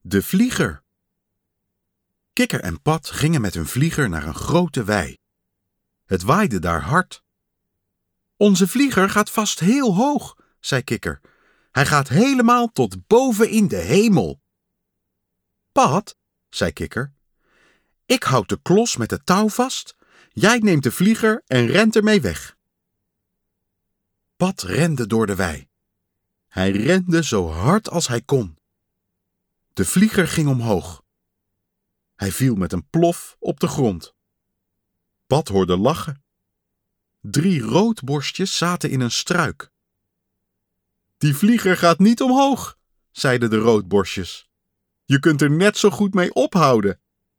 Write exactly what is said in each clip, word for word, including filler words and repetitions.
De vlieger. Kikker en Pat gingen met hun vlieger naar een grote wei. Het waaide daar hard. Onze vlieger gaat vast heel hoog, zei Kikker. Hij gaat helemaal tot boven in de hemel. Pat, zei Kikker, ik houd de klos met het touw vast. Jij neemt de vlieger en rent ermee weg. Pat rende door de wei. Hij rende zo hard als hij kon. De vlieger ging omhoog. Hij viel met een plof op de grond. Pat hoorde lachen. Drie roodborstjes zaten in een struik. Die vlieger gaat niet omhoog, zeiden de roodborstjes. Je kunt er net zo goed mee ophouden.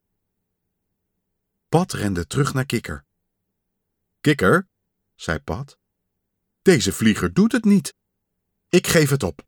Pat rende terug naar Kikker. Kikker, zei Pat, deze vlieger doet het niet. Ik geef het op.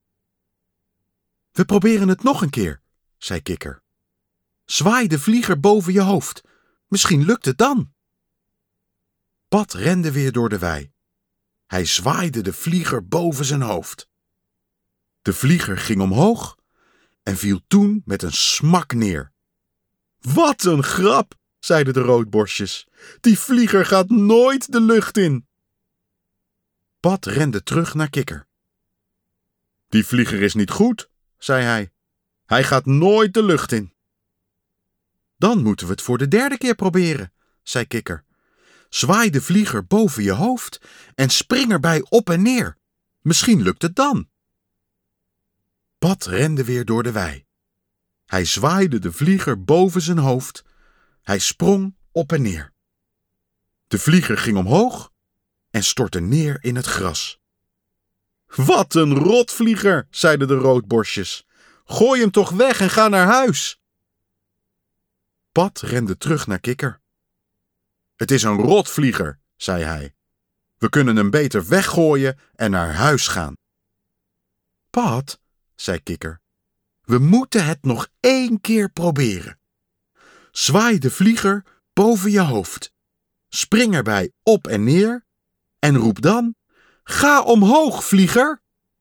We proberen het nog een keer, zei Kikker. Zwaai de vlieger boven je hoofd. Misschien lukt het dan. Pat rende weer door de wei. Hij zwaaide de vlieger boven zijn hoofd. De vlieger ging omhoog en viel toen met een smak neer. Wat een grap, zeiden de roodborstjes. Die vlieger gaat nooit de lucht in. Pat rende terug naar Kikker. Die vlieger is niet goed, zei hij. Hij gaat nooit de lucht in. Dan moeten we het voor de derde keer proberen, zei Kikker. Zwaai de vlieger boven je hoofd en spring erbij op en neer. Misschien lukt het dan. Pat rende weer door de wei. Hij zwaaide de vlieger boven zijn hoofd. Hij sprong op en neer. De vlieger ging omhoog en stortte neer in het gras. Wat een rotvlieger, zeiden de roodborstjes. Gooi hem toch weg en ga naar huis. Pat rende terug naar Kikker. Het is een rotvlieger, zei hij. We kunnen hem beter weggooien en naar huis gaan. Pat, zei Kikker, we moeten het nog één keer proberen. Zwaai de vlieger boven je hoofd. Spring erbij op en neer en roep dan: ga omhoog, vlieger!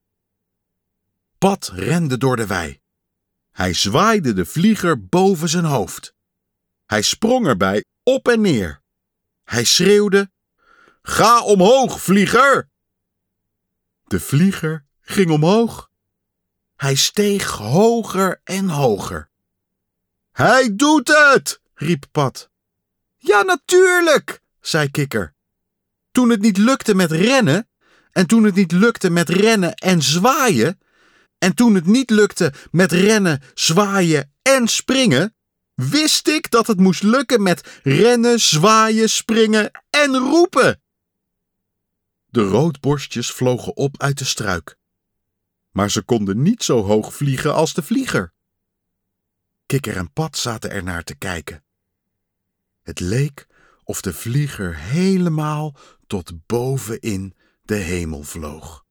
Pat rende door de wei. Hij zwaaide de vlieger boven zijn hoofd. Hij sprong erbij op en neer. Hij schreeuwde: ga omhoog, vlieger! De vlieger ging omhoog. Hij steeg hoger en hoger. Hij doet het, riep Pat. Ja, natuurlijk, zei Kikker. Toen het niet lukte met rennen, en toen het niet lukte met rennen en zwaaien, en toen het niet lukte met rennen, zwaaien en springen, wist ik dat het moest lukken met rennen, zwaaien, springen en roepen. De roodborstjes vlogen op uit de struik. Maar ze konden niet zo hoog vliegen als de vlieger. Kikker en Pat zaten ernaar te kijken. Het leek of de vlieger helemaal tot boven in de hemel vloog.